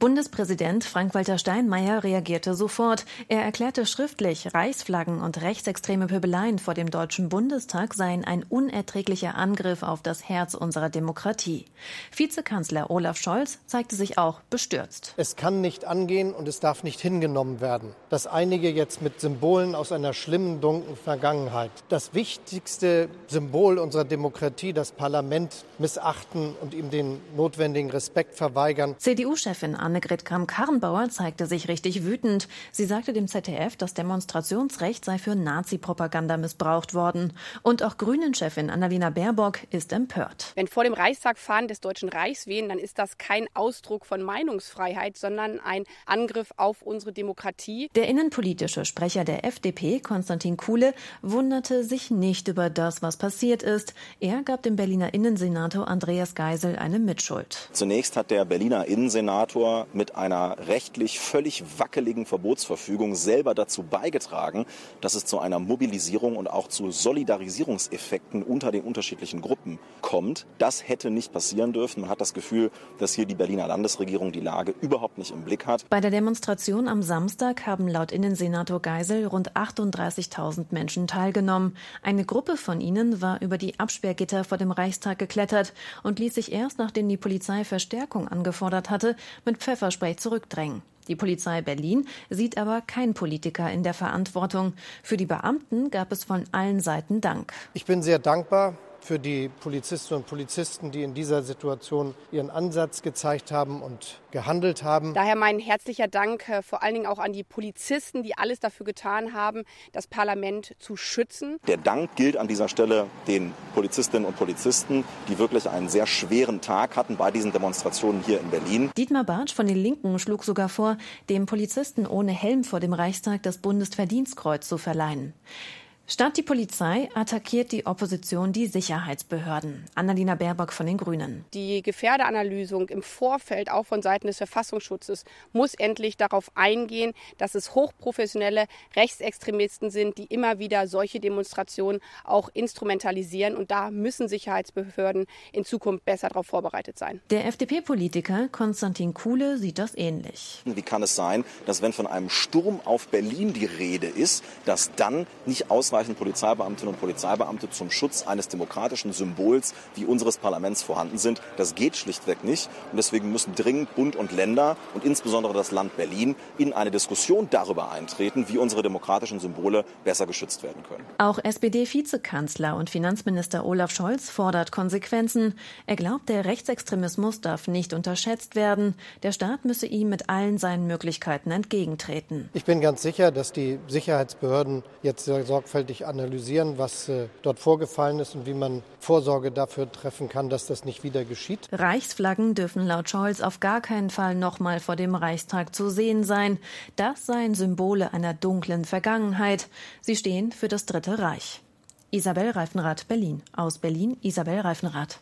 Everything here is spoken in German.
Bundespräsident Frank-Walter Steinmeier reagierte sofort. Er erklärte schriftlich, Reichsflaggen und rechtsextreme Pöbeleien vor dem Deutschen Bundestag seien ein unerträglicher Angriff auf das Herz unserer Demokratie. Vizekanzler Olaf Scholz zeigte sich auch bestürzt. Es kann nicht angehen und es darf nicht hingenommen werden, dass einige jetzt mit Symbolen aus einer schlimmen, dunklen Vergangenheit das wichtigste Symbol unserer Demokratie, das Parlament, missachten und ihm den notwendigen Respekt verweigern. CDU-Chefin Annegret Kramp-Karrenbauer zeigte sich richtig wütend. Sie sagte dem ZDF, das Demonstrationsrecht sei für Nazi-Propaganda missbraucht worden. Und auch Grünen-Chefin Annalena Baerbock ist empört. Wenn vor dem Reichstag Fahnen des Deutschen Reichs wehen, dann ist das kein Ausdruck von Meinungsfreiheit, sondern ein Angriff auf unsere Demokratie. Der innenpolitische Sprecher der FDP, Konstantin Kuhle, wunderte sich nicht über das, was passiert ist. Er gab dem Berliner Innensenator Andreas Geisel eine Mitschuld. Zunächst hat der Berliner Innensenator mit einer rechtlich völlig wackeligen Verbotsverfügung selber dazu beigetragen, dass es zu einer Mobilisierung und auch zu Solidarisierungseffekten unter den unterschiedlichen Gruppen kommt. Das hätte nicht passieren dürfen. Man hat das Gefühl, dass hier die Berliner Landesregierung die Lage überhaupt nicht im Blick hat. Bei der Demonstration am Samstag haben laut Innensenator Geisel rund 38.000 Menschen teilgenommen. Eine Gruppe von ihnen war über die Absperrgitter vor dem Reichstag geklettert und ließ sich erst, nachdem die Polizei Verstärkung angefordert hatte, mit Pfefferspray zurückdrängen. Die Polizei Berlin sieht aber keinen Politiker in der Verantwortung. Für die Beamten gab es von allen Seiten Dank. Ich bin sehr dankbar für die Polizistinnen und Polizisten, die in dieser Situation ihren Ansatz gezeigt haben und gehandelt haben. Daher mein herzlicher Dank vor allen Dingen auch an die Polizisten, die alles dafür getan haben, das Parlament zu schützen. Der Dank gilt an dieser Stelle den Polizistinnen und Polizisten, die wirklich einen sehr schweren Tag hatten bei diesen Demonstrationen hier in Berlin. Dietmar Bartsch von den Linken schlug sogar vor, dem Polizisten ohne Helm vor dem Reichstag das Bundesverdienstkreuz zu verleihen. Statt die Polizei attackiert die Opposition die Sicherheitsbehörden. Annalena Baerbock von den Grünen. Die Gefährdeanalyse im Vorfeld, auch von Seiten des Verfassungsschutzes, muss endlich darauf eingehen, dass es hochprofessionelle Rechtsextremisten sind, die immer wieder solche Demonstrationen auch instrumentalisieren. Und da müssen Sicherheitsbehörden in Zukunft besser darauf vorbereitet sein. Der FDP-Politiker Konstantin Kuhle sieht das ähnlich. Wie kann es sein, dass wenn von einem Sturm auf Berlin die Rede ist, dass dann nicht ausreichend Polizeibeamtinnen und Polizeibeamte zum Schutz eines demokratischen Symbols wie unseres Parlaments vorhanden sind? Das geht schlichtweg nicht. Und deswegen müssen dringend Bund und Länder und insbesondere das Land Berlin in eine Diskussion darüber eintreten, wie unsere demokratischen Symbole besser geschützt werden können. Auch SPD-Vizekanzler und Finanzminister Olaf Scholz fordert Konsequenzen. Er glaubt, der Rechtsextremismus darf nicht unterschätzt werden. Der Staat müsse ihm mit allen seinen Möglichkeiten entgegentreten. Ich bin ganz sicher, dass die Sicherheitsbehörden jetzt sehr sorgfältig analysieren, was dort vorgefallen ist und wie man Vorsorge dafür treffen kann, dass das nicht wieder geschieht. Reichsflaggen dürfen laut Scholz auf gar keinen Fall nochmal vor dem Reichstag zu sehen sein. Das seien Symbole einer dunklen Vergangenheit. Sie stehen für das Dritte Reich. Isabel Reifenrath, Berlin. Aus Berlin, Isabel Reifenrath.